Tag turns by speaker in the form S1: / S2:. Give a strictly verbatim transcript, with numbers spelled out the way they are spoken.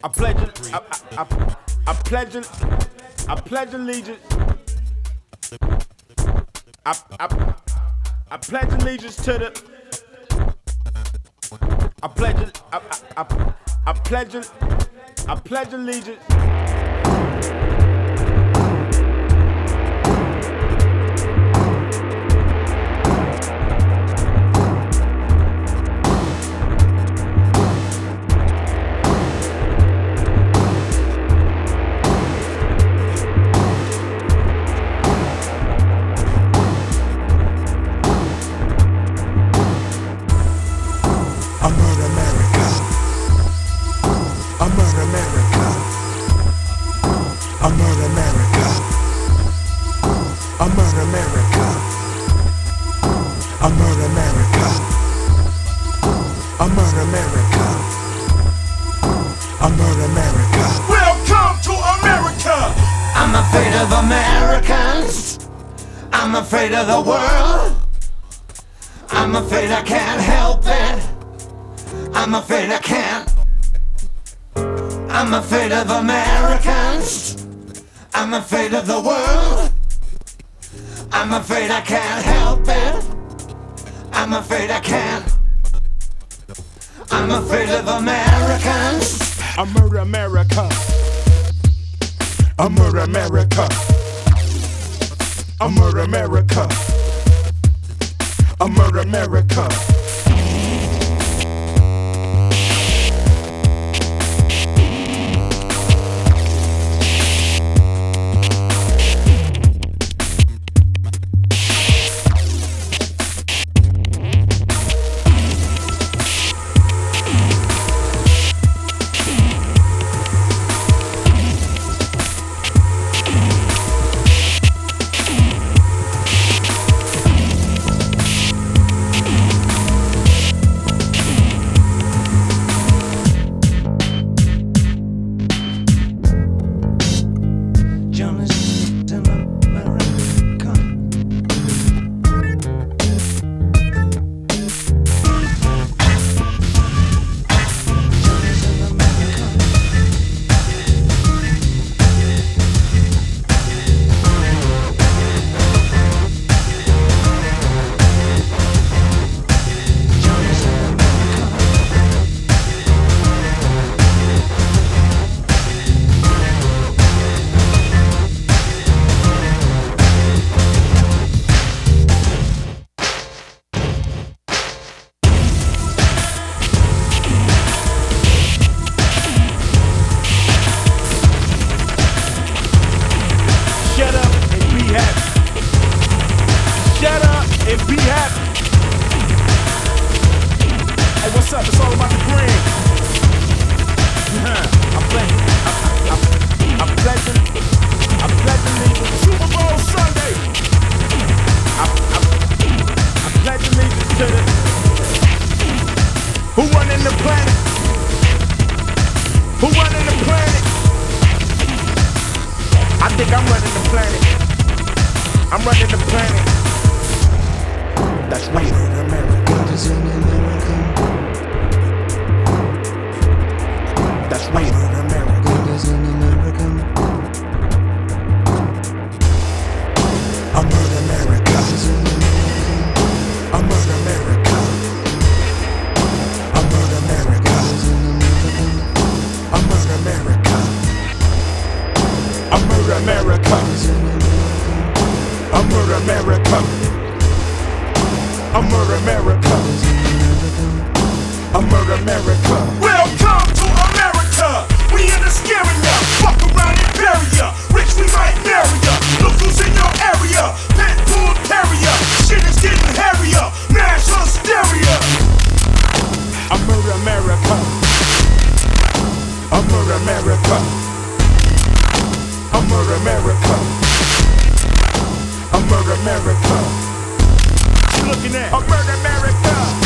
S1: I pledge, I, I, I, I pledge, I pledge allegiance. I, I, I pledge allegiance to the. I pledge, I, I, I, I pledge, I pledge allegiance.
S2: I'm afraid of the world. I'm afraid I can't help it. I'm afraid I can't. I'm afraid of Americans. I'm afraid of the world. I'm afraid I can't help it. I'm afraid I can't. I'm afraid of Americans.
S1: I murder America. I murder America. I murder America. I murder America. And be happy. Hey, what's up? It's all about the brand. I pledge, I, I, I, I pledge, I pledge allegiance. Super Bowl Sunday. I, I, I pledge allegiance to the. Who running the planet? Who running the planet? I think I'm running the planet. I'm running the planet. That's right. God is in America. That's right. God is in America. I'm in America. I'm in America. I'm in America. I'm in America. I'm in America. I'm in America. I murder America. I murder America. Welcome to America. We in the scaring ya. Fuck around and bury ya. Rich, we might marry ya. Look who's in your area. Pet bull terrier. Shit is getting hairier. Mass hysteria. I murder America. I murder America. I murder America. I murder America. Looking at I murder America.